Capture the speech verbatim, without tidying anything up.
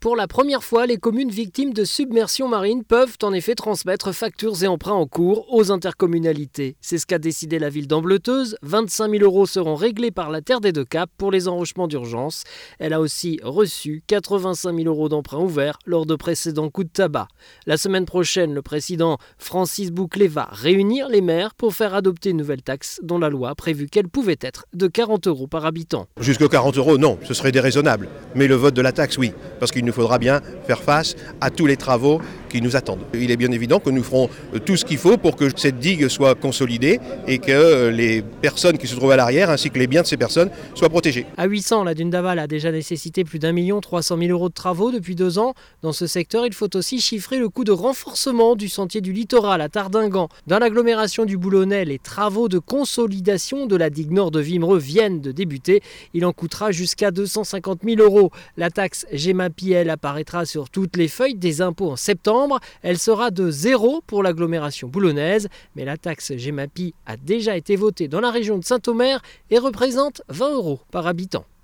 Pour la première fois, les communes victimes de submersion marine peuvent en effet transmettre factures et emprunts en cours aux intercommunalités. C'est ce qu'a décidé la ville d'Ambleteuse. vingt-cinq mille euros seront réglés par la Terre des Deux Caps pour les enrochements d'urgence. Elle a aussi reçu quatre-vingt-cinq mille euros d'emprunts ouverts lors de précédents coups de tabac. La semaine prochaine, le président Francis Bouclet va réunir les maires pour faire adopter une nouvelle taxe dont la loi a prévu qu'elle pouvait être de quarante euros par habitant. Jusqu'aux quarante euros, non, ce serait déraisonnable. Mais le vote de la taxe, oui, parce qu'il nous faudra bien faire face à tous les travaux qui nous attendent. Il est bien évident que nous ferons tout ce qu'il faut pour que cette digue soit consolidée et que les personnes qui se trouvent à l'arrière ainsi que les biens de ces personnes soient protégés. À huit cents, la dune d'Aval a déjà nécessité plus d'un million trois cent mille euros de travaux depuis deux ans. Dans ce secteur, il faut aussi chiffrer le coût de renforcement du sentier du littoral à Tardingan. Dans l'agglomération du Boulonnais, les travaux de consolidation de la digue nord de Vimereux viennent de débuter. Il en coûtera jusqu'à deux cent cinquante mille euros. La taxe Gemapi, elle, apparaîtra sur toutes les feuilles des impôts en septembre. Elle sera de zéro pour l'agglomération boulonnaise, mais la taxe Gemapi a déjà été votée dans la région de Saint-Omer et représente vingt euros par habitant.